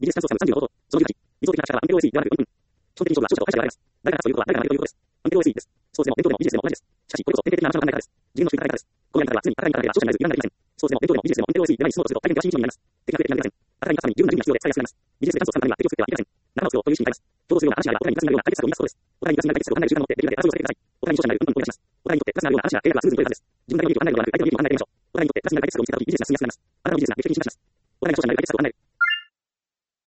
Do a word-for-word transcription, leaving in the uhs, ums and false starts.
ビジネスチャンスをさんじゅうのこと。そのじゅうはち、理想的な価値からアンペロ エスイー ではなくよんぷん。基本的に勝負は勝者と会社が選ばれます。誰が話すということは誰が何かということです。アンペロ エスイー です。スポーツでも勉強でもビジネスでも同じです。しかし、これこそ典型的な話の考え方です。自分の主義の考え方です。このやり方は常に戦いに勝たなければ勝者になれず、油断ができません。スポーツでも勉強でもビジネスでもアンペロ エスイー でない質問をすると大変険しい印象になります。敵が増えてなりません。戦いに勝つために十分な準備が必要で使いやすくなります。ビジネスでチャンスをつかむためには敵を作ってはいけません。仲間を作ろうという心になります。共同するような話し合いはお互いにプラスになるような解決策を生み出すことです。お互いにプラスになる解決策を考える習慣を持ってできるだけ争いを避けてください。お互いに勝者になる運動をお願いします。お互いにとってプラスになるような話や計画がスムーズに取れるはずです。自分だけの利益を考えるのではなく相手の利益も考えてみましょう。お互いにとってプラスになる解決策を見つけたときビジネスが進みやすくなります。あなたのビジネスがより厳しくなります。お互いに勝者になる解決策を考える。